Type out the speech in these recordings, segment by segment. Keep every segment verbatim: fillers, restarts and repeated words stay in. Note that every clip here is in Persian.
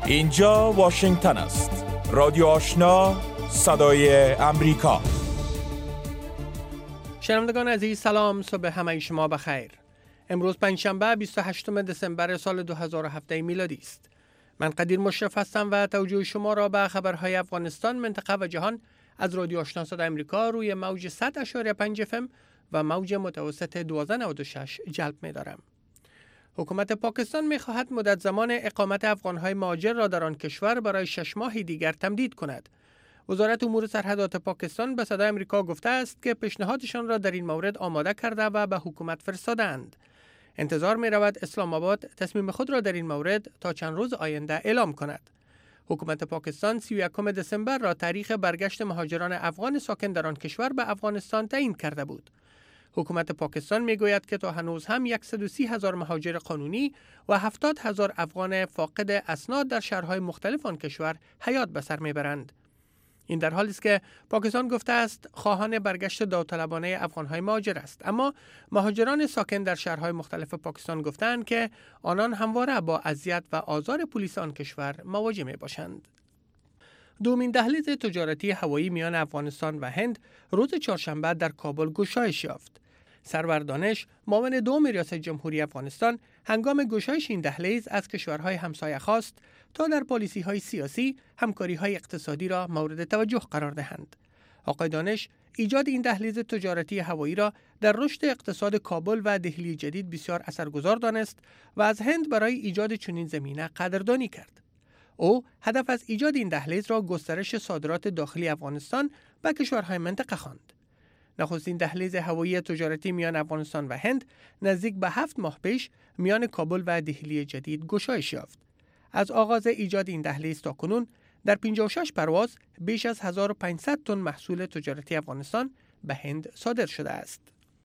اینجا واشنگتن است. رادیو آشنا، صدای امریکا. شنوندگان عزیز سلام، صبح همه شما بخیر. امروز پنجشنبه بیست و هشتم دسامبر سال دو هزار و هفده میلادی است. من قدیر مشرف هستم و توجه شما را به خبرهای افغانستان، منطقه و جهان از رادیو آشنا صدای امریکا روی موج صد و پنج اف ام و موج متوسط دوازده نود و شش جلب می دارم. حکومت پاکستان می خواهد مدت زمان اقامت افغانهای مهاجر را در آن کشور برای شش ماه دیگر تمدید کند. وزارت امور سرحدات پاکستان به صدای امریکا گفته است که پیشنهادشان را در این مورد آماده کرده و به حکومت فرستادند. انتظار می رود اسلام آباد تصمیم خود را در این مورد تا چند روز آینده اعلام کند. حکومت پاکستان سی و یکم دسامبر را تاریخ برگشت مهاجران افغان ساکن در آن کشور به افغانستان تعیین کرده بود. حکومت پاکستان می گوید که تا هنوز هم صد و سی هزار مهاجر قانونی و هفتاد هزار افغان فاقد اسناد در شهرهای مختلف آن کشور حیات به سر می برند. این در حالی است که پاکستان گفته است خواهان برگشت داوطلبانه افغانهای مهاجر است، اما مهاجران ساکن در شهرهای مختلف پاکستان گفتند که آنان همواره با اذیت و آزار پلیس آن کشور مواجه می باشند. دومین دهلیز تجارتی هوایی میان افغانستان و هند روز چهارشنبه در کابل گشایش یافت. سرور دانش، معاون دوم ریاست جمهوری افغانستان، هنگام گشایش این دهلیز از کشورهای همسایه خواست تا در پالیسی‌های سیاسی همکاری‌های اقتصادی را مورد توجه قرار دهند. آقای دانش ایجاد این دهلیز تجارتی هوایی را در رشد اقتصاد کابل و دهلی جدید بسیار اثرگذار دانست و از هند برای ایجاد چنین زمینه قدردانی کرد. او هدف از ایجاد این دهلیز را گسترش صادرات داخلی افغانستان به کشورهای منطقه خواند. نخستین دهلیز هوایی تجارتی میان افغانستان و هند نزدیک به هفت ماه پیش میان کابل و دهلی جدید گشایش یافت. از آغاز ایجاد این دهلیز تا کنون در پنجاه و شش پرواز بیش از هزار و پانصد تن محصول تجارتی افغانستان به هند صادر شده است.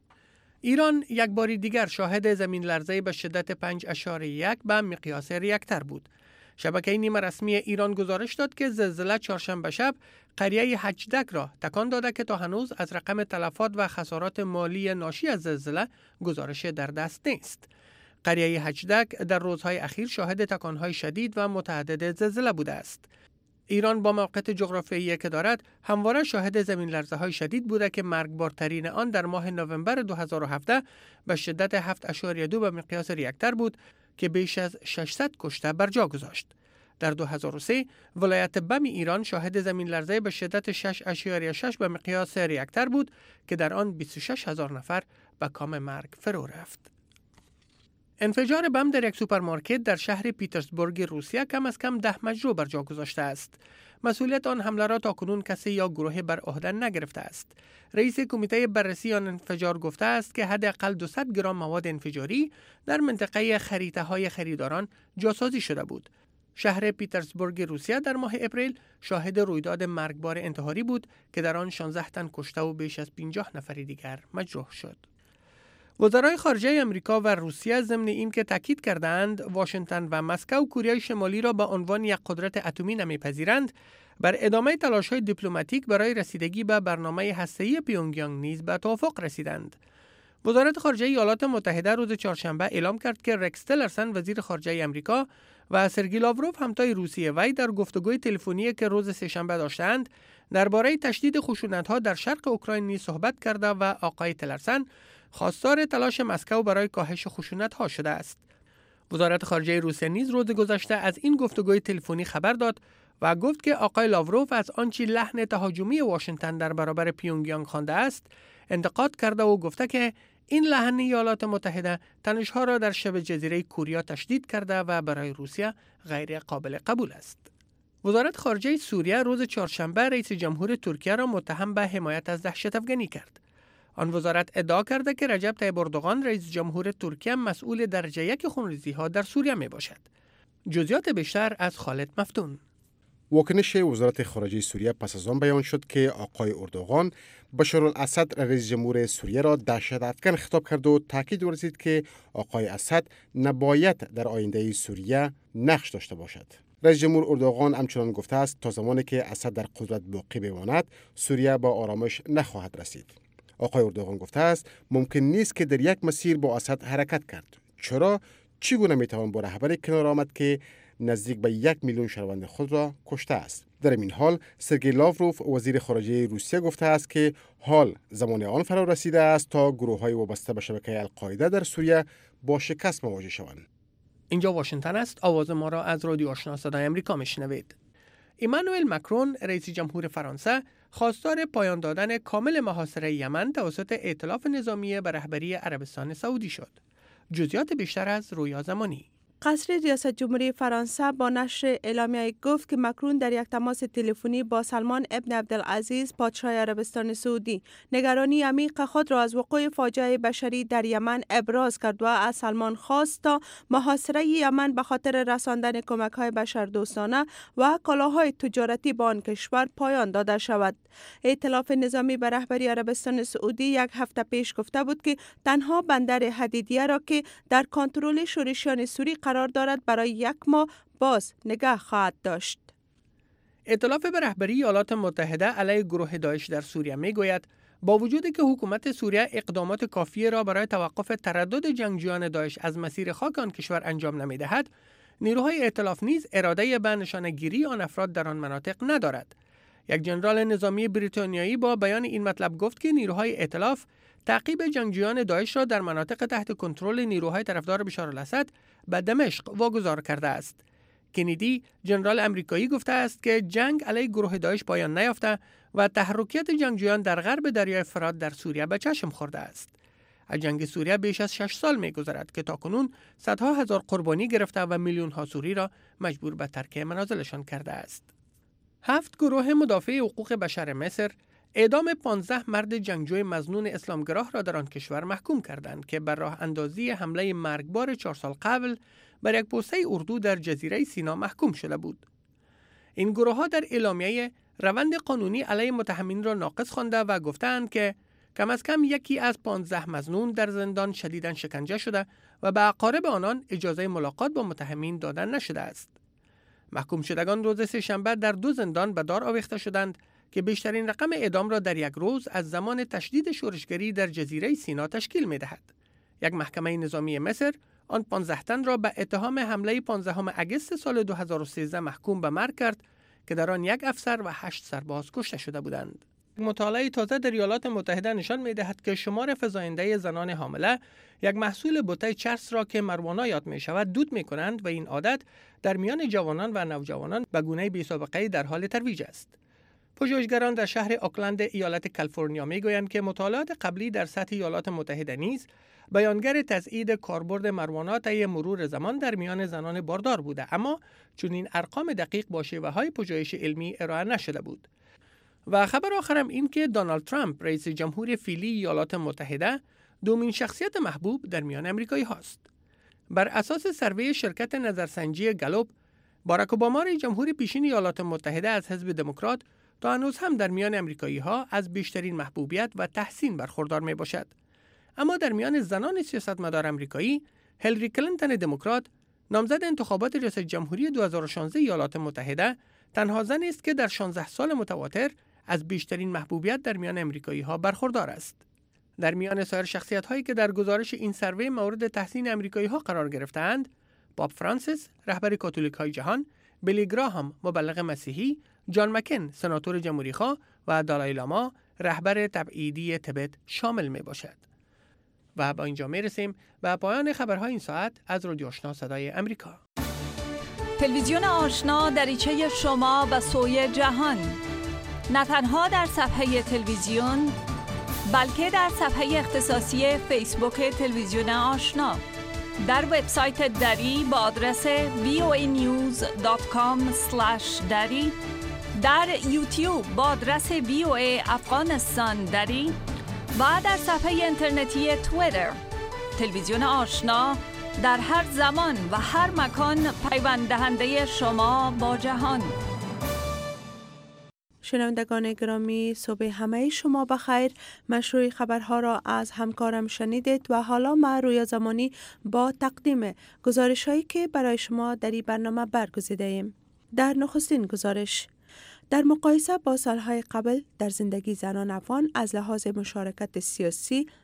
ایران یک بار دیگر شاهد زمین لرزه به شدت پنج اشاره یک به مقیاس ریکتر بود. شبکه نیمه رسمی ایران گزارش داد که زلزله چهارشنبه شب قریه هجدک را تکان داده که تا هنوز از رقم تلفات و خسارات مالی ناشی از زلزله گزارش در دست نیست. قریه هجدک در روزهای اخیر شاهد تکانهای شدید و متعدد زلزله بوده است. ایران با موقعیت جغرافیایی که دارد همواره شاهد زمین لرزه های شدید بوده که مرگبارترین آن در ماه نوامبر دو هزار و هفده به شدت هفت اشاره دو به مقیاس ریکتر بود که بیش از ششصد کشته بر جا گذاشت. در دو هزار و سه ولایت بم ایران شاهد زمین لرزه به شدت شش اشاره شش به مقیاس ریکتر بود که در آن بیست و شش هزار نفر به کام مرگ فرو رفت. انفجار بم در یک سوپرمارکت در شهر پیترزبورگ روسیه کم از کم ده مجروح بر جا گذاشته است. مسئولیت آن حمله را تاکنون کسی یا گروه بر عهده نگرفته است. رئیس کمیته بررسی آن انفجار گفته است که حداقل دویست گرم مواد انفجاری در منطقه خریطه های خریداران جاسازی شده بود. شهر پیترزبورگ روسیه در ماه اپریل شاهد رویداد مرگبار انتحاری بود که در آن شانزده تن کشته و بیش از پنجاه نفر دیگر مجروح شد. وزرای خارجه امریکا و روسیه ضمن اینکه تاکید کردند واشنگتن و مسکو کره شمالی را به عنوان یک قدرت اتمی نمیپذیرند، بر ادامه تلاش‌های دیپلماتیک برای رسیدگی به برنامه هسته‌ای پیونگیانگ نیز به توافق رسیدند. وزارت خارجه ایالات متحده روز چهارشنبه اعلام کرد که رکس تلرسن وزیر خارجه امریکا و سرگئی لاوروف همتای روسیه وی در گفتگوی تلفنی که روز سه‌شنبه داشتند درباره تشدید خشونت‌ها در شرق اوکراین نیز صحبت کرده و آقای تلرسن خواستار تلاش مسکو برای کاهش خشونت‌ها شده است. وزارت خارجه روسیه نیز روز گذشته از این گفتگوی تلفنی خبر داد و گفت که آقای لاوروف از آنچه لحن تهاجمی واشنگتن در برابر پیونگیانگ خوانده است انتقاد کرده و گفته که این لحن ایالات متحده تنش‌ها را در شبه جزیره کوریا تشدید کرده و برای روسیه غیر قابل قبول است. وزارت خارجه سوریه روز چهارشنبه رئیس جمهور ترکیه را متهم به حمایت از دهشت افغانی کرد. آن وزارت ادعا کرده که رجب طیب اردوغان رئیس جمهور ترکیه مسئول درجه یک خونریزی‌ها در سوریه می باشد. جزئیات بیشتر از خالد مفتون. واکنش وزارت خارجه سوریه پس از آن بیان شد که آقای اردوغان بشارالاسد رئیس جمهور سوریه را دهشت افکن خطاب کرد و تاکید ورزید که آقای اسد نباید در آینده سوریه نقش داشته باشد. رئیس جمهور اردوغان همچنان گفته است تا زمانی که اسد در قدرت باقی بماند سوریه با آرامش نخواهد رسید. آقای اردوغان گفته است ممکن نیست که در یک مسیر با اسد حرکت کرد. چرا؟ چگونه میتوان با رهبری کنار آمد که نزدیک به یک میلیون شهروند خود را کشته است. در این حال سرگئی لاوروف وزیر خارجه روسیه گفته است که حال زمان آن فرا رسیده است تا گروه‌های وابسته به شبکه القاعده در سوریه با شکست مواجه شوند. اینجا واشنگتن است. آواز ما را از رادیو آشنا صدای آمریکا میشنوید. ایمانوئل مکرون رئیس جمهور فرانسه خواستار پایان دادن کامل محاصره یمن توسط ائتلاف نظامی به رهبری عربستان سعودی شد. جزئیات بیشتر از رویا زمانی. قصر ریاست جمهوری فرانسه با نشر اعلامیه گفت که مکرون در یک تماس تلفنی با سلمان ابن عبدالعزیز پادشاه عربستان سعودی نگرانی عمیق خود را از وقوع فاجعه بشری در یمن ابراز کرد و از سلمان خواست تا محاصره یمن به خاطر رساندن کمک‌های بشردوستانه و کالاهای تجارتی به آن کشور پایان داده شود. ائتلاف نظامی به رهبری عربستان سعودی یک هفته پیش گفته بود که تنها بندر حدیدیه را که در کنترل شورشیان سوری قرار دارد برای یک ماه باز نگاه خواهد داشت. ائتلاف به رهبری ایالات متحده علیه گروه داعش در سوریه میگوید با وجودی که حکومت سوریه اقدامات کافی را برای توقف تردد جنگجویان داعش از مسیر خاک آن کشور انجام نمیدهد، نیروهای ائتلاف نیز اراده به نشانه‌گیری آن افراد در آن مناطق ندارد. یک ژنرال نظامی بریتانیایی با بیان این مطلب گفت که نیروهای ائتلاف تعقیب جنگجویان داعش را در مناطق تحت کنترل نیروهای طرفدار بشار الاسد به دمشق واگذار کرده است. کندی ژنرال امریکایی گفته است که جنگ علیه گروه داعش پایان نیافته و تحرکات جنگجویان در غرب دریای فرات در سوریه به چشم خورده است. از جنگ سوریه بیش از شش سال می‌گذرد که تاکنون صدها هزار قربانی گرفته و میلیون‌ها سوری را مجبور به ترک منازلشان کرده است. هفت گروه مدافع حقوق بشر مصر اعدام پانزده مرد جنگجوی مظنون اسلامگراه را در آن کشور محکوم کردند که بر راه اندازی حمله مرگبار چهار سال قبل بر یک پوسته اردو در جزیره سینا محکوم شده بود. این گروه ها در اعلامیه روند قانونی علیه متهمین را ناقص خوانده و گفتند که کم از کم یکی از پانزده مظنون در زندان شدیداً شکنجه شده و به اقارب آنان اجازه ملاقات با متهمین داده نشده است. محکوم شدگان روز سه‌شنبه در دو زندان به دار آویخته شدند که بیشترین رقم اعدام را در یک روز از زمان تشدید شورشگری در جزیره سینا تشکیل می‌دهد. یک محکمه نظامی مصر آن پانزده تن را به اتهام حمله پانزدهم اگست سال دو هزار و سیزده محکوم به مرگ کرد که در آن یک افسر و هشت سرباز کشته شده بودند. مطالعه تازه در ایالات متحده نشان می‌دهد که شمار فزاینده زنان حامله یک محصول بوته چرس را که مروانا یاد می‌شود دود می‌کنند و این عادت در میان جوانان و نوجوانان به گونه بی‌سابقه‌ای در حال ترویج است. پژوهشگران در شهر آکلند ایالت کالیفرنیا می‌گویند که مطالعات قبلی در سطح ایالات متحده نیز بیانگر تضعیف کاربرد مروانا طی مرور زمان در میان زنان باردار بوده، اما چون این ارقام دقیق با شیوه‌های پژوهش علمی ارائه نشده بود. و خبر آخرم این که دونالد ترامپ رئیس جمهور فعلی ایالات متحده دومین شخصیت محبوب در میان آمریکایی هاست. بر اساس سروی شرکت نظرسنجی گالوپ، باراک اوباما رئیس جمهور پیشین ایالات متحده از حزب دموکرات تا هنوز هم در میان آمریکایی ها از بیشترین محبوبیت و تحسین برخوردار می باشد. اما در میان زنان سیاستمدار آمریکایی، هیلاری کلینتون دموکرات، نامزد انتخابات ریاست جمهوری دو هزار و شانزده ایالات متحده، تنها زنی است که در شانزده سال متواتر از بیشترین محبوبیت در میان آمریکایی ها برخوردار است. در میان سایر شخصیت هایی که در گزارش این سروی مورد تحسین آمریکایی ها قرار گرفتند، پاپ فرانسیس، رهبر کاتولیک های جهان، بیلی گراهام، مبلغ مسیحی، جان مکن، سناتور جمهوری‌خواه و دالای لاما، رهبر تبعیدی تبت شامل می باشد. و با اینجا می رسیم به پایان خبرهای این ساعت از رادیو آشنا صدای امریکا. تلویزیون آشنا دریچه شما به سوی جهان، نه تنها در صفحه تلویزیون بلکه در صفحه اختصاصی فیسبوک تلویزیون آشنا، در وبسایت دری با آدرس وی او ای نیوز دات کام اسلش دری، در یوتیوب با آدرس وی او ای افغانستان دری و در صفحه اینترنتی توییتر. تلویزیون آشنا در هر زمان و هر مکان پیوند دهنده شما با جهان. شنوندگان گرامی، صبح همه شما بخیر. مشروع خبرها را از همکارم شنیدید و حالا ما رویا زمانی با تقدیم گزارش هایی که برای شما در این برنامه برگزیده ایم. در نخستین گزارش، در مقایسه با سالهای قبل در زندگی زنان افغان از لحاظ مشارکت سیاسی،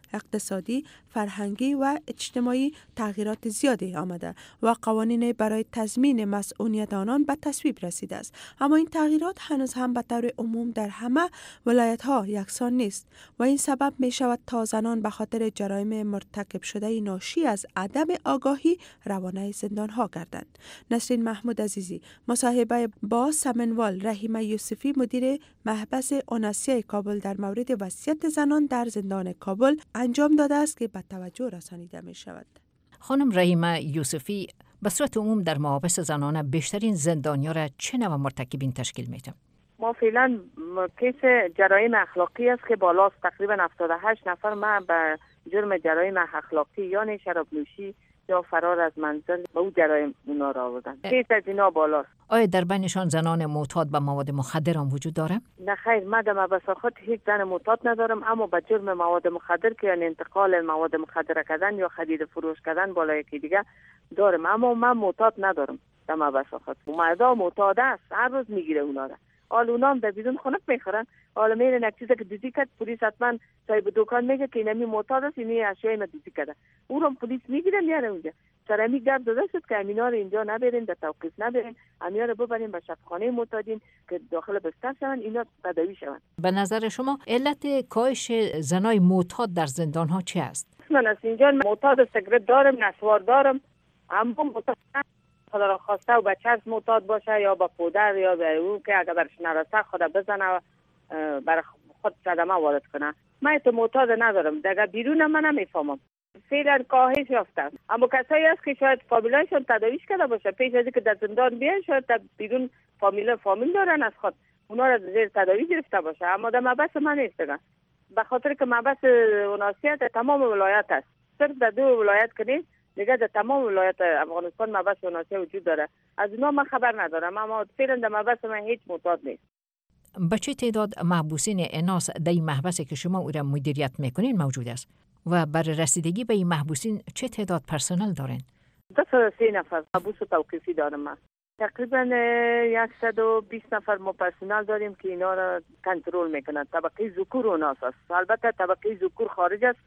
اقتصادی، فرهنگی و اجتماعی تغییرات زیادی آمده و قوانین برای تضمین مسئولیت آنان به تصویب رسیده است. اما این تغییرات هنوز هم به طور عموم در همه ولایت‌ها یکسان نیست و این سبب می شود تا زنان به خاطر جرایم مرتکب شده ناشی از عدم آگاهی روانه زندان‌ها گردند. نسرین محمود عزیزی مصاحبه با سمنوال رحیمه یوسفی مدیر محبس اوناسیای کابل در مورد وضعیت زنان در زندان کابل انجام داده است که به توجه رسانیده می شود. خانم رحیمه یوسفی، به صورت عموم در محابس زنانه بیشترین زندانیا را چه نوع مرتکبین تشکیل میده؟ ما فعلا کیس جرایم اخلاقی است که بالاست، تقریبا هفتاد و هشت نفر ما به جرم جرایم اخلاقی یعنی شراب نوشی یا فرار از منزل به او جرایم اونا را آوردن. کیس از اینا بالاست. آیا در بینشان زنان معتاد به مواد مخدر هم وجود داره؟ نه خیر، من در مبساخات هیچ زن معتاد ندارم، اما به جرم مواد مخدر که یعنی انتقال مواد مخدر کردن یا خرید فروش کردن بالا یکی دیگه دارم، اما من معتاد ندارم. در مبساخات مردا معتاد است، هر روز میگیره اونا را. حال اونا هم در بیرون خنک میخورن، حالا میرن یک چیزی که دوزی کرد، پلیس حتما صاحب دکان میگه که اینمی معتاد است، اینی اشیای ما دوزی کرده، او رو پلیس میگیره میاره اونجا. سرمی گرد داده شد که امینا رو اینجا نبرین، در توقیف نبرین، امینا رو ببرین به شفاخانه معتادین که داخل بستر شون، اینا تداوی شون. به نظر شما علت کاهش زنای معتاد در زندان ها چی است؟ من از اینجا معتاد سیگرت دارم، نسوار دارم، اما معتاد خدا را خواسته و به چرس معتاد باشه یا به پودر یا به او که اگر برش نرسه خود بزنه و بر خود صدمه وارد کنه. من تو معتاد ندارم، دیگه بیرون من نمیفهمم. فعلا کاهش یافته، اما کسایی هست که شاید فامیلایشون تداویش کرده باشه پیش از اینکه در زندان بیان، شاید در بیرون فامیل فامیل دارن از خود اونا را زیر تداوی گرفته باشه، اما در مبحث من نیست دیگه. به خاطر که مبحث اوناسیت در تمام ولایت است، صرف در دو ولایت که نیست، دیگه در تمام ولایت افغانستان مبحث اوناسیت وجود داره. از اونا من خبر ندارم، اما فعلا در مبحث من هیچ معتاد نیست. به چه تعداد محبوسین اناث در این محبسی که شما او را مدیریت میکنین موجود است و برای رسیدگی به این محبوسین چه تعداد پرسنل دارین؟ صد و سی نفر محبوس توقیفی دارم من. تقریبا صد و بیست نفر ما پرسنل داریم که اینا را کنترل میکنن. طبقه ذکور و ناس است. البته طبقه ذکور خارج است،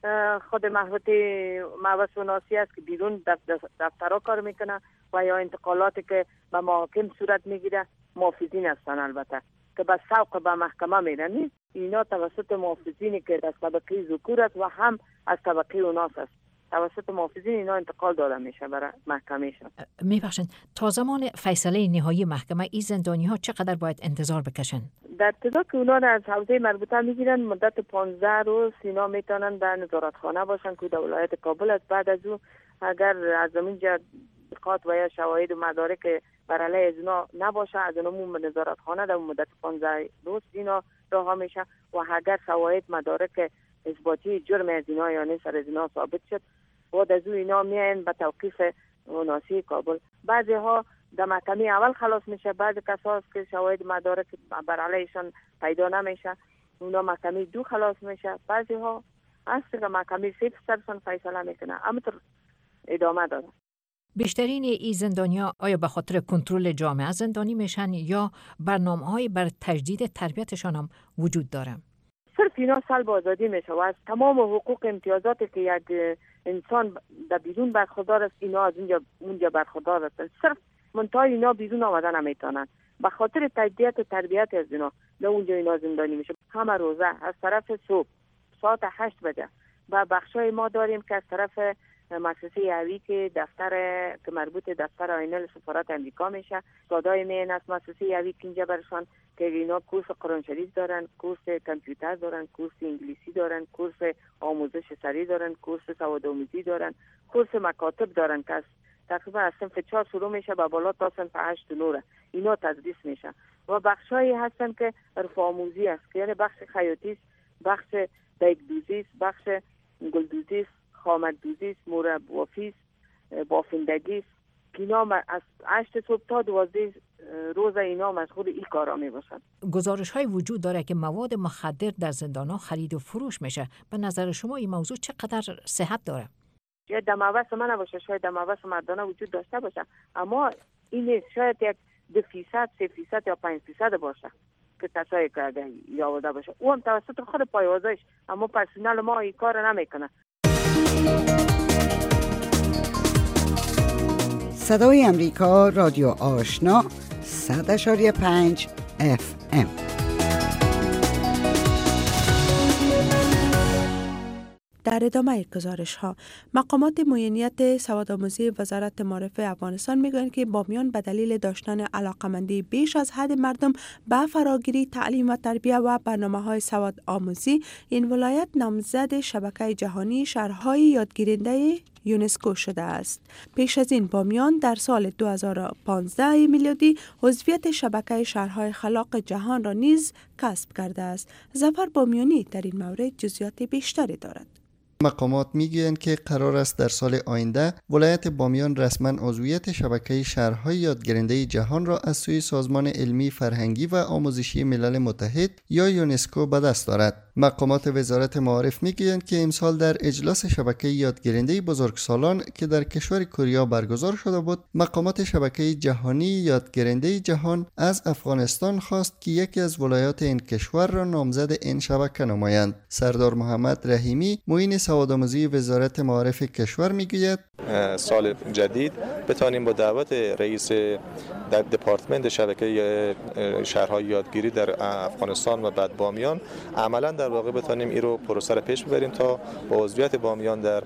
خود محوطه محبس و ناسی است که بیرون دفترها کار میکنه و یا انتقالاتی که به محاکم صورت میگیره محافظین هستن، البته که به سوق به محکمه میرن. اینا توسط محافظینی که از طبقه ذکور است و هم از طبقه اوناس است، توسط محافظین اینا انتقال داده میشه برای محکمه شون. میبخشید تا زمان فیصله نهایی محکمه این زندانی ها چقدر باید انتظار بکشن؟ در ابتدا که اونا را از حوزه مربوطه میگیرن مدت پانزده روز اینا میتونن در نظارتخانه باشن که در ولایت کابل است. بعد از او اگر از همینجا دقات و یا شواهد و مدارک بر علیه از اینا نباشه، از اونمون نظارتخانه در مدت پانزده روز اینا رها میشه و اگر شواهد مدارک اثباتی جرم از اینا یا نه سر از اینا ثابت شد، بعد از او اینا میاین به توقیف اوناسی کابل. بعضی ها در محکمه اول خلاص میشه، بعضی کسا که شواهد مدارک بر علیهشان پیدا نمیشه اونا محکمه دو خلاص میشه. بعضی ها هست که محکمه سه سرشان فیصله میکنه، اما ادامه داره. بیشترین این زندانیا آیا به خاطر کنترل جامعه زندانی میشن یا برنامه‌های بر تجدید تربیتشان هم وجود داره؟ صرف اینا سلب آزادی میشه و از تمام حقوق امتیازاتی که یک انسان در بیرون برخوردار است اینا از اونجا اونجا برخوردار هستند. صرف منتهای اینا بیرون آمدن نمیتونن، به خاطر تجدید و تربیت از اینا در اونجا اینا زندانی میشه. همه روزه از طرف صبح ساعت هشت بجه و بخشای ما داریم که از طرف مؤسسه یوی که دفتر که مربوط دفتر آینل سفارت امریکا میشه، صدای مین از مؤسسه یوی که اینجا برشان که اینا کورس قرآن شریف دارن، کورس کامپیوتر دارن، کورس انگلیسی دارن، کورس آموزش سری دارن، کورس سوادآموزی دارن، کورس مکاتب دارن که تقریبا از صنف چهار شروع میشه به بالا تا صنف هشت نوره اینا تدریس میشه. و بخشایی هستن که عرف آموزی است که یعنی بخش خیاطی است، بخش دیگ دوزی است، بخش گلدوزی است، خامک دوزی است، مرب بافی است، بافندگی است که اینا از هشت صبح تا دوازده روز اینا مشغول این کارا می باشند. گزارش های وجود داره که مواد مخدر در زندان‌ها خرید و فروش میشه. به نظر شما این موضوع چقدر صحت داره؟ شاید در مبحث من نباشه، شاید در مبحث مردانه وجود داشته باشه، اما این شاید یک دو فیصد، سه فیصد یا پنج فیصد باشه. که کسایی که اگه یاوده باشه او هم توسط خود پایوازش، اما پرسنل ما این کار نمیکنه. صدای امریکا، رادیو آشنا، صد اشاری پنج اف ام. در ادامه گزارش ها، مقامات معینیت سوادآموزی وزارت معارف افغانستان میگویند که بامیان به دلیل داشتن علاقمندی بیش از حد مردم به فراگیری تعلیم و تربیت و برنامه‌های سوادآموزی، این ولایت نامزد شبکه جهانی شهرهای یادگیرنده یونسکو شده است. پیش از این بامیان در سال دو هزار و پانزده میلادی عضویت شبکه شهرهای خلاق جهان را نیز کسب کرده است. ظفر بامیانی در این مورد جزئیات بیشتری دارد. مقامات میگویند که قرار است در سال آینده ولایت بامیان رسما عضویت شبکه شهرهای یادگیرنده جهان را از سوی سازمان علمی فرهنگی و آموزشی ملل متحد یا یونسکو به دست دارد. مقامات وزارت معارف میگویند که امسال در اجلاس شبکه یادگیرنده بزرگسالان که در کشور کره برگزار شده بود، مقامات شبکه جهانی یادگیرنده جهان از افغانستان خواست که یکی از ولایات این کشور را نامزد این شبکه نمایند. سردار محمد رحیمی معین سوادآموزی وزارت معارف کشور میگوید سال جدید بتانیم با دعوت رئیس دپارتمنت شبکه شهرهای یادگیری در افغانستان و بعد بامیان عملا در واقع بتانیم این رو پروسه را پیش ببریم تا با عضویت بامیان در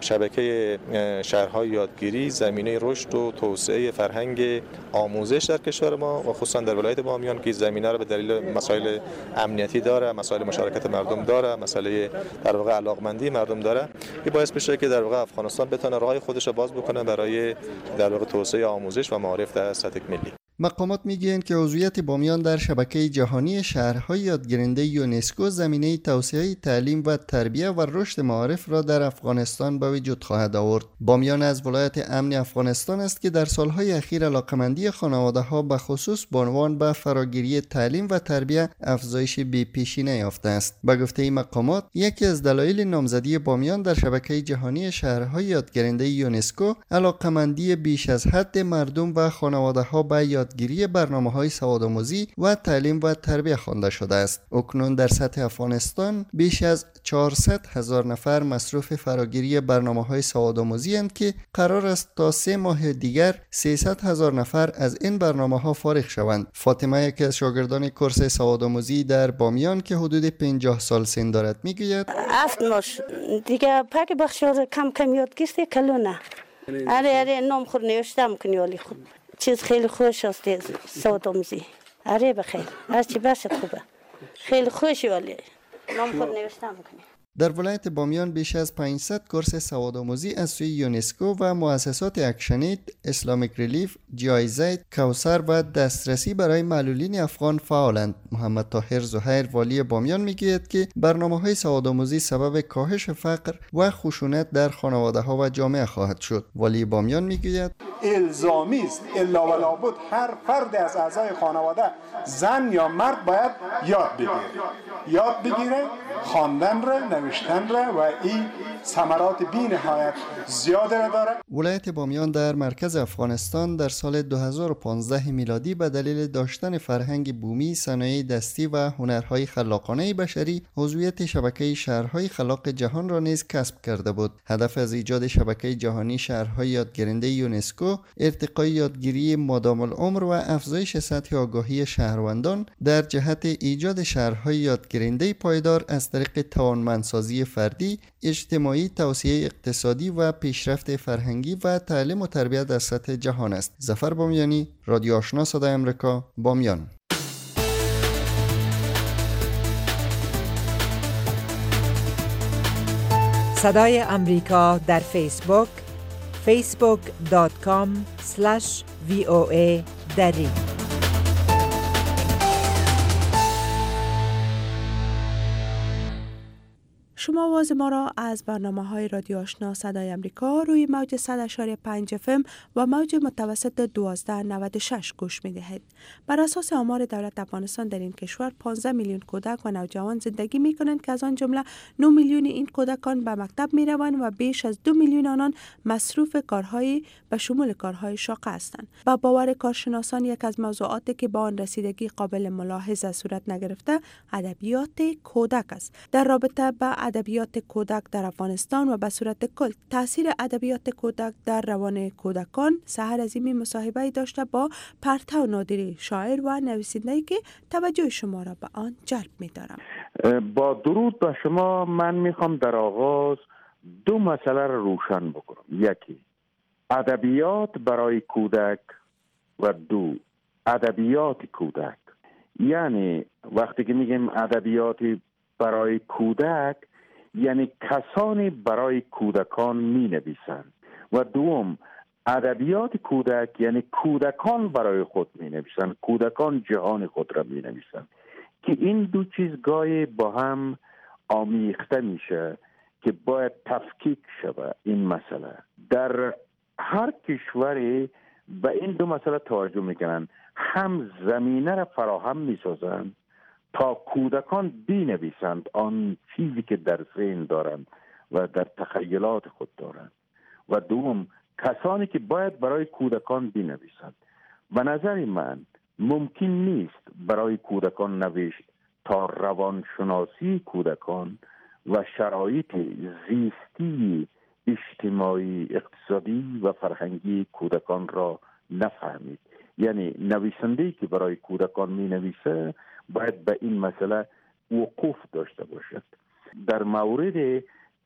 شبکه شهرهای یادگیری زمینه رشد و توسعه فرهنگ آموزش در کشور ما و خصوصا در ولایت بامیان که زمینه را به دلیل مسائل امنیتی داره، مسائل مشارکت مردم داره، مسئله در واقع علاقمندی مردم داره، این باعث بشه که در واقع افغانستان بتونه راه خودش را باز بکنه برای در واقع توسعه آموزش و معارف در سطح ملی. مقامات میگویند که عضویت بامیان در شبکه جهانی شهرهای یادگیرنده یونسکو زمینه توسعه تعلیم و تربیت و رشد معارف را در افغانستان به وجود خواهد آورد. بامیان از ولایت امن افغانستان است که در سالهای اخیر علاقمندی خانواده‌ها به خصوص به عنوان به فراگیری تعلیم و تربیت افزایش بی‌پیشینه یافته است. به گفته مقامات، یکی از دلایل نامزدی بامیان در شبکه جهانی شهرهای یادگیرنده یونسکو علاقمندی بیش از حد مردم و خانواده‌ها به یادگیری برنامه‌های سوادآموزی و تعلیم و تربیت خوانده شده است. اکنون در سطح افغانستان بیش از چهارصد هزار نفر مصروف فراگیری برنامه‌های سوادآموزی اند که قرار است تا سه ماه دیگر سیصد هزار نفر از این برنامه‌ها فارغ شوند. فاطمه یکی از شاگردان کورس سوادآموزی در بامیان که حدود پنجاه سال سن دارد میگوید افتناش دیگه پاک بخشار کم کم یاد گرفته کلونه. آره آره نام خود نوشتم کنی ولی خود چیز خیلی خوش است سوادآموزی. آره بخیر. هر چی باشه خوبه. خیلی خوشی ولی نام خود نوشتم کنی. در ولایت بامیان بیش از پانصد کورس سوادآموزی از سوی یونسکو و مؤسسات اکشنید، اسلامیک ریلیف، جی آی زید، کوثر و دسترسی برای معلولین افغان فعالند. محمد طاهر زهیر والی بامیان میگوید که برنامه‌های سوادآموزی سبب کاهش فقر و خشونت در خانواده‌ها و جامعه خواهد شد. والی بامیان میگوید الزامی است، الا و لابد هر فرد از اعضای خانواده زن یا مرد باید یاد بگیره یاد بگیره خواندن را، نوشتن را و این ثمرات بی نهایت زیاده را داره. ولایت بامیان در مرکز افغانستان در سال دو هزار و پانزده میلادی به دلیل داشتن فرهنگ بومی، صنایع دستی و هنرهای خلاقانه بشری عضویت شبکه شهرهای خلاق جهان را نیز کسب کرده بود. هدف از ایجاد شبکه جهانی شهرهای یادگیرنده یونسکو ارتقای یادگیری مادام العمر و افزایش سطح آگاهی شهروندان در جهت ایجاد شهرهای یادگیرنده پایدار از طریق توانمندسازی فردی، اجتماعی، توسعه اقتصادی و پیشرفت فرهنگی و تعلیم و تربیت در سطح جهان است. ظفر بامیانی، رادیو آشنا صدای آمریکا، بامیان. صدای آمریکا در فیسبوک فیسبوک دات کام اسلش وی او ای دری. شما آواز ما را از برنامه های رادیو آشنا صدای امریکا روی موج صد و شش پنج اف ام و موج متوسط دوازده نود و شش گوش می دهید. بر اساس آمار دولت افغانستان در این کشور پانزده میلیون کودک و نوجوان زندگی می کنند که از آن جمله نه میلیون این کودکان به مکتب می روند و بیش از دو میلیون آنان مصروف کارهای به شمول کارهای شاقه هستند. با باور کارشناسان یک از موضوعاتی که با آن رسیدگی قابل ملاحظه صورت نگرفته ادبیات کودک است. در رابطه با ادبیات کودک در افغانستان و به صورت کل تاثیر ادبیات کودک در روان کودکان، سحر عظیمی مصاحبه داشته با پرتو نادری، شاعر و نویسنده‌ای که توجه شما را به آن جلب می‌دارم. با درود به شما، من میخوام در آغاز دو مسئله را روشن بکنم. یکی ادبیات برای کودک و دو ادبیات کودک. یعنی وقتی که میگیم ادبیات برای کودک، یعنی کسانی برای کودکان می نویسند، و دوم ادبیات کودک یعنی کودکان برای خود می نویسند، کودکان جهان خود را می نویسند، که این دو چیز گاهی با هم آمیخته میشه که باید تفکیک شود. این مسئله در هر کشوری به این دو مسئله توجه میکنن، هم زمینه را فراهم میسازند تا کودکان بنویسند آن چیزی که در ذهن دارند و در تخیلات خود دارند، و دوم کسانی که باید برای کودکان بنویسند. به نظر من ممکن نیست برای کودکان نوشت تا روانشناسی کودکان و شرایط زیستی اجتماعی، اقتصادی و فرهنگی کودکان را نفهمید. یعنی نویسنده‌ای که برای کودکان می نویسه باید به این مسئله وقوف داشته باشد. در مورد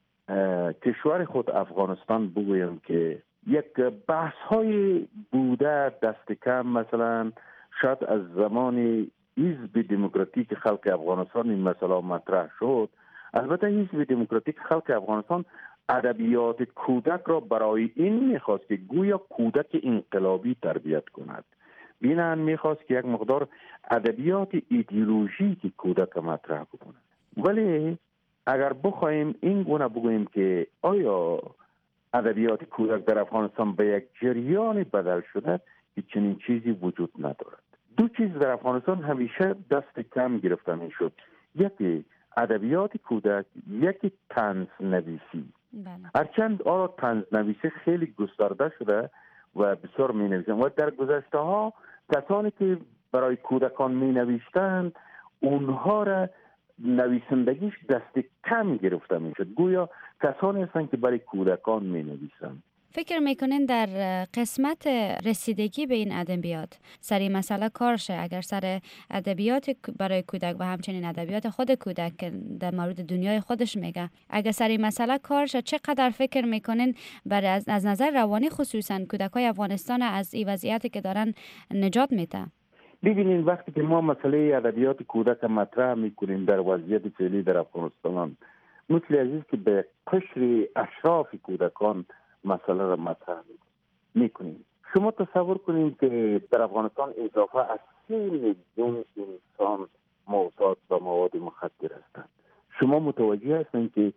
کشور خود افغانستان بگویم که یک بحث های بوده دست کم، مثلا شاید از زمان حزب دموکراتیک خلق افغانستان این مسئله مطرح شد. البته حزب دموکراتیک خلق افغانستان ادبیات کودک را برای این میخواست که گویا کودک انقلابی تربیت کند. بینن میخواست که یک مقدار ادبیات ایدئولوژیک کودک مطرح بکنه. ولی اگر بخوایم این گونه بگوییم که آیا ادبیات کودک در افغانستان به یک جریان بدل شده، که چنین چیزی وجود ندارد. دو چیز در افغانستان همیشه دست کم گرفته میشد، یکی ادبیات کودک، یکی طنز نویسی. هرچند آن طنز نویسی خیلی گسترده شده و بسیار می نویسند، و در گذشته ها کسانی که برای کودکان می نویشتند اونها را نویسندگیش دست کم گرفته می شد، گویا کسانی هستند که برای کودکان می نویسند. فکر میکنین در قسمت رسیدگی به این ادبیات سری مسئله کار شه؟ اگر سر ادبیات برای کودک و همچنین ادبیات خود کودک که در مورد دنیای خودش میگه، اگر سری مسئله کار شه، چقدر فکر میکنین برای از, از نظر روانی خصوصا کودکای افغانستان از این وضعیتی که دارن نجات میده؟ ببینین وقتی که ما مسئله ادبیات کودک مطرح میکنیم در وضعیت فعلی در افغانستان، مثل عزیز که به قشر اشراف کودکان مسئله را مطرح میکنیم. شما تصور کنید که در افغانستان اضافه از سی میلیون انسان معتاد به مواد مخدر هستند. شما متوجه هستید که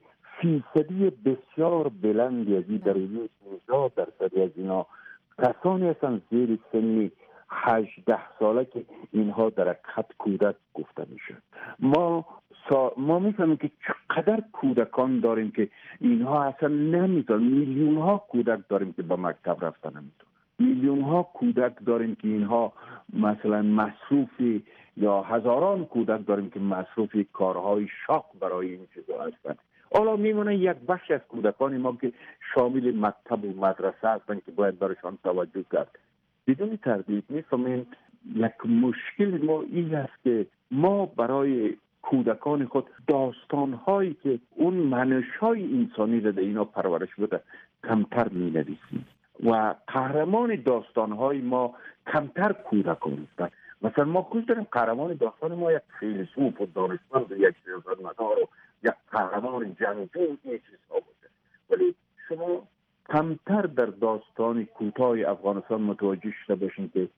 فیصدی بسیار بلندی از این در حدود پانزده درصد از اینا کسانی هستند زیر سن هجده ساله که اینها در خط کودک گفته میشه. ما سا... ما میفهمیم که چقدر کودکان داریم که اینها اصلا نمیتونن. میلیون ها کودک داریم که به مکتب رفتن نمیتونن. میلیون ها کودک داریم که اینها مثلا مصروف، یا هزاران کودک داریم که مصروف کارهای شاق برای این چیزا هستن. حالا میمونه یک بخش از کودکان ما که شامل مکتب و مدرسه هستن که باید برایشان توجه کرد. بدون تردید میفهمیم یک مشکل ما این است که ما برای کودکان خود داستان‌هایی که اون منش‌های انسانی را در اینا پرورش بده کمتر می‌نویسیم و قهرمان داستان‌های ما کمتر کودکان هستند. مثلا ما خوش داریم قهرمان داستان ما یک فیلسوف و دانشمند و یک سیاستمدار و یک قهرمان جنگجو این چیزها باشه، ولی شما کمتر در داستان کوتاه افغانستان متوجه شده باشین که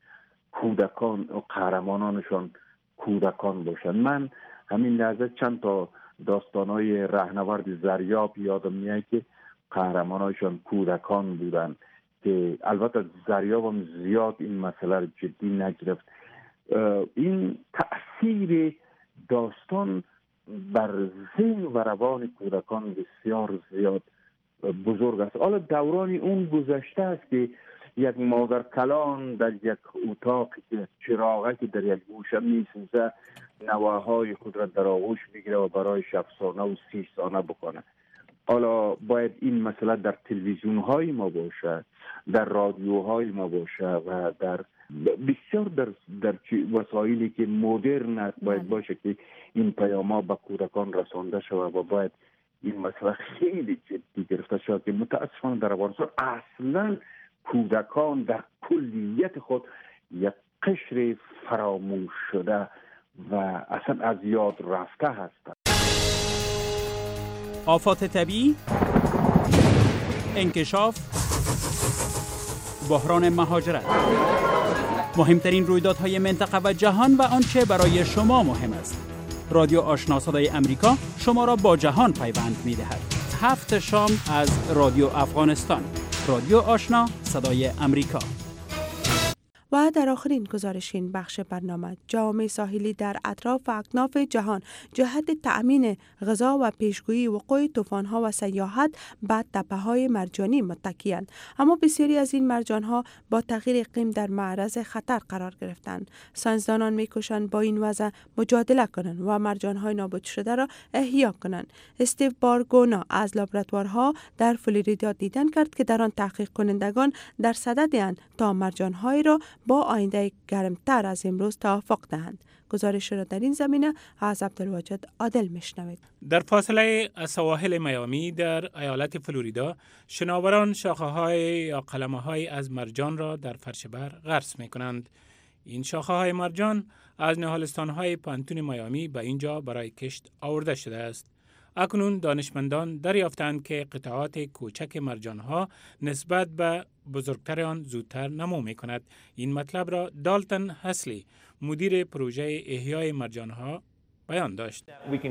کودکان و قهرمانانشان کودکان باشن. من همین لحظه چند تا داستانهای رهنورد زریاب یادم میاد که قهرمانایشان کودکان بودن که البته زریاب هم زیاد این مسئله رو جدی نگرفت. این تأثیر داستان بر ذهن و روان کودکان بسیار زیاد بزرگ است. حالا دورانی اون گذشته است که یک مادر کلان در یک اتاقی که چراغی که در یک گوشه میسوزه نواهای خود را در آغوش بگیره و برای افسانه و سی افسانه بکنه. حالا باید این مسئله در تلویزیون های ما باشه، در رادیوهای ما باشه و در بسیار در در وسایلی که مدرن باید باشه که این پیام به کودکان رسانده شود و باید این مسئله خیلی جدی گرفته شود که متاسفانه در افغانستان اصلا کودکان در کلیت خود یک قشر فراموش شده و اصلا از یاد رفته هستند. آفات طبیعی، انکشاف، بحران مهاجرت، مهمترین رویدادهای منطقه و جهان و آنچه برای شما مهم است. رادیو آشنا صدای امریکا شما را با جهان پیوند می‌دهد. هفت شام از رادیو افغانستان. رادیو آشنا صدای امریکا. و در آخرین گزارش این بخش برنامه، جوامع ساحلی در اطراف و اکناف جهان جهت تأمین غذا و پیشگویی وقوع طوفان‌ها و سیاحت به تپه‌های مرجانی متکی‌اند، اما بسیاری از این مرجان‌ها با تغییر اقلیم در معرض خطر قرار گرفتند. ساینسدانان می‌کوشند با این وضع مجادله کنند و مرجان‌های نابود شده را احیا کنند. استیو بارگونا از لابراتوارها در فلوریدا دیدن کرد که در آن تحقیق کنندگان در صددند تا مرجان‌های را با آینده گرمتر از امروز توافق دهند. گزارش را در این زمینه از عبدالواجد عادل میشنوید. در فاصله از سواحل میامی در ایالت فلوریدا، شناوران شاخه‌های یا قلمه‌های از مرجان را در فرش بر غرس می‌کنند. این شاخه‌های مرجان از نهالستان‌های پانتون میامی به اینجا برای کشت آورده شده است. اکنون دانشمندان دریافتند که قطعات کوچک مرجان‌ها نسبت به بزرگتر آن زودتر نمو می‌کند. این مطلب را دالتن هسلی، مدیر پروژه احیای مرجان‌ها، بیان داشت.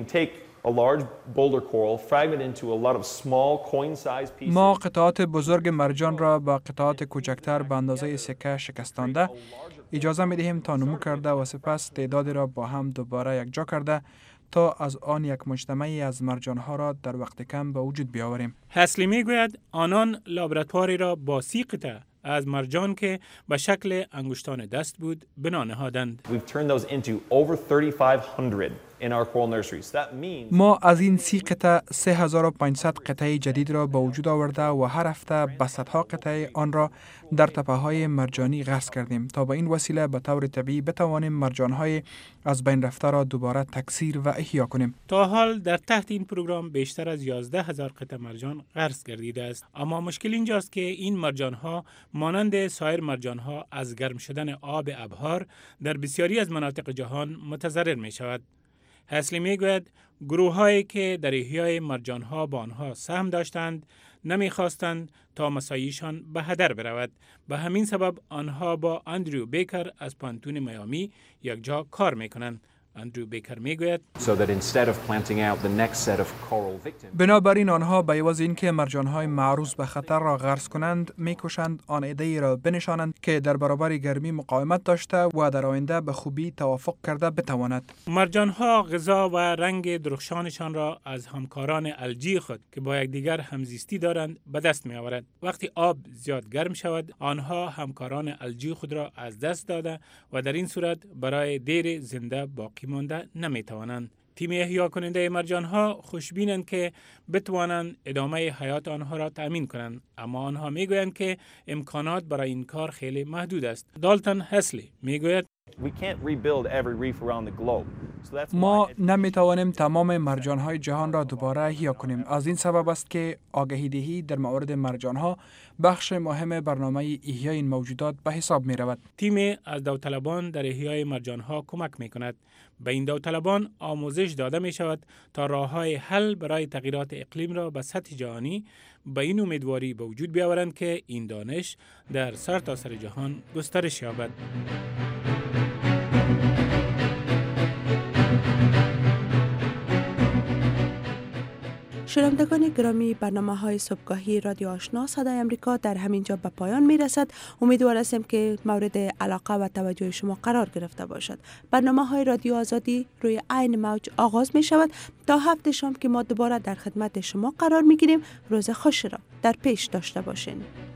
ما قطعات بزرگ مرجان را با قطعات کوچکتر به اندازه سکه شکستانده اجازه می‌دهیم تا نمو کرده و سپس تعدادی را با هم دوباره یکجا کرده تا از آن یک مجتمعی از مرجانها را در وقت کم به وجود بیاوریم. هسلی میگوید آنان لابراتواری را با سی قطعه از مرجان که به شکل انگشتان دست بود بنا نهادند. ما از این سی قطعه سه هزار و پانصد قطعه جدید را به وجود آورده و هر هفته به صدها قطعه آن را در تپه‌های مرجانی غرس کردیم تا به این وسیله به طور طبیعی بتوانیم مرجان‌های از بین رفته را دوباره تکثیر و احیا کنیم. تا حال در تحت این پروگرام بیشتر از یازده هزار قطعه مرجان غرس گردیده است، اما مشکل اینجاست که این مرجان‌ها مانند سایر مرجان‌ها از گرم شدن آب ابحار در بسیاری از مناطق جهان متضرر می‌شود. هسلی میگوید گروه‌هایی که در احیای مرجان‌ها با آنها سهم داشتند نمی‌خواستند تا مساعیشان به هدر برود. به همین سبب آنها با اندریو بیکر از پانتون میامی یک جا کار می‌کنند. اندریو بیکر میگوید بنابراین آنها به عوض اینکه مرجان‌های معرض به خطر را غرس کنند می‌کوشند آن ایده‌ای را بنشانند که در برابر گرمی مقاومت داشته و در آینده به خوبی توافق کرده بتواند. مرجان‌ها غذا و رنگ درخشانشان را از همکاران الجی خود که با یکدیگر همزیستی دارند به دست می‌آورند. وقتی آب زیاد گرم شود آنها همکاران الجی خود را از دست داده و در این صورت برای دیر زنده باقی مانده نمیتوانند. تیم احیا کننده مرجان‌ها خوشبینند که بتوانند ادامه حیات آنها را تأمین کنند، اما آنها میگویند که امکانات برای این کار خیلی محدود است. دالتن هسلی میگوید ما نمیتوانیم تمام مرجان‌های جهان را دوباره احیا کنیم. از این سبب است که آگهی دهی در مورد مرجان‌ها بخش مهم برنامه احیای این موجودات به حساب می رود. تیم از داوطلبان در احیای مرجان‌ها کمک می کند. به این داوطلبان آموزش داده می شود تا راه‌های حل برای تغییرات اقلیم را به سطح جهانی به این امیدواری به وجود بیاورند که این دانش در سرتاسر جهان گسترش یابد. شنوندگان گرامی، برنامه های صبحگاهی رادیو آشنا صدای امریکا در همین جا به پایان می رسد. امیدوار هستم که مورد علاقه و توجه شما قرار گرفته باشد. برنامه های رادیو آزادی روی عین موج آغاز می شود. تا هفته شام که ما دوباره در خدمت شما قرار می گیریم. روز خوش را در پیش داشته باشین.